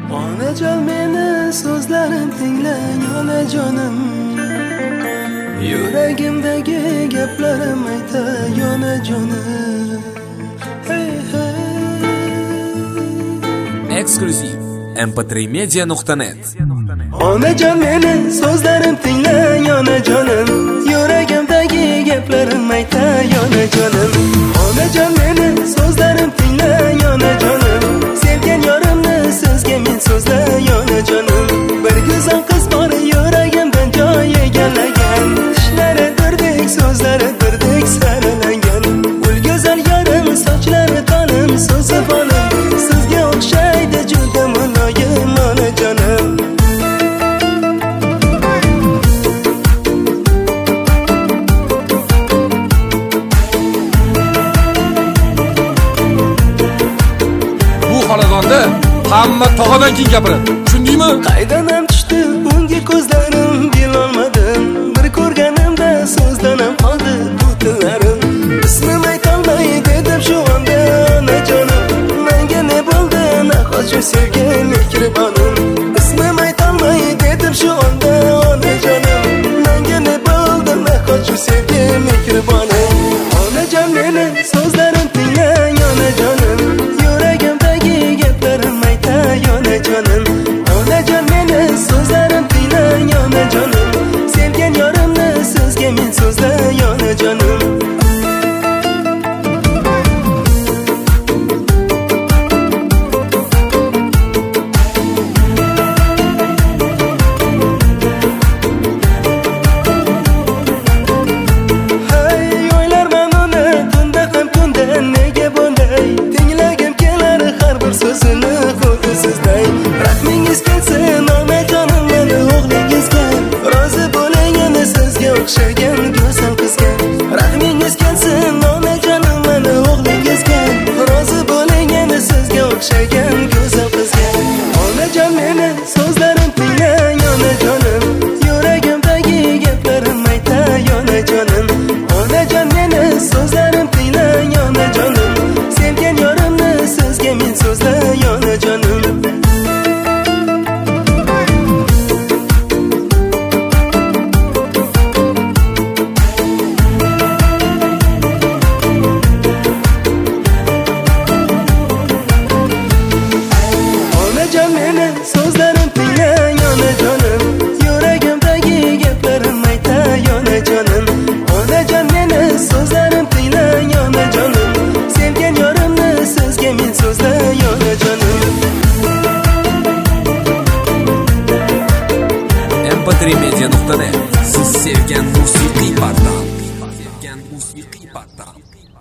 Onajon meni so'zlarim tinglang onajonim, yuragimdagi gaplarim aytay onajonim. Hey hey. Eksklyuziv mp3media.net. Onajon meni so'zlarim tinglang onajonim, yuragimdagi gaplarim aytay onajonim. Onajon meni so'zlarim tinglang onajonim, sevgan yorimni sizga men so'zlay onajonim. Bir go'zal qiz bor yuragimdan joy egallagan, tishlari birdek so'zlari birdek saralangan. Ul go'zal yorim sochlari tonim so'zi bolim, sizga o'xshaydi juda muloyim onajonim. Xonadonda hamma tog'adan keyin gapiradi. Tushundingmi? Qaydan ham tushdi unga ko'zlarim, bilolmadim. Bir ko'rganimda so'zdan ham qoldi bu tillarim. Ismim aytolmay dedim shu onda onajonim, menga ne bo'ldi naqochu sevgan mehribonim. Ismim aytolmay dedim shu onda onajonim, menga ne bo'ldi naqochu sevgan mehribonim. Onajon meni so'zlarim tinglang onajonim, yuragimdagi gaplarim aytay onajonim. Onajon meni so'zlarim tinglang onajonim, sevgan yorimni sizga men so'zlay onajonim. Rahmingiz kelsin onajonim meni o'g'lingizga, rozi bo'ling yana sizga o'xshagan go'zal qizga. Rahmingiz kelsin onajonim meni o'g'lingizga, rozi bo'ling yana sizga o'xshagan go'zal qizga. Onajon meni so'zlarim tinglang onajonim, yuragimdagi gaplarim aytay onajonim. Onajon meni so'zlarim tinglang onajonim, sevgan yorimni sizga men so'zlay onajonim. Onajon meni so'zlarim tinglang onajonim, yuragimdagi gaplarim aytay onajonim. Onajon meni so'zlarim tinglang onajonim, sevgan yorimni sizga men so'zlay onajonim. mp3media.net. Siz sevgan musiqiy portal.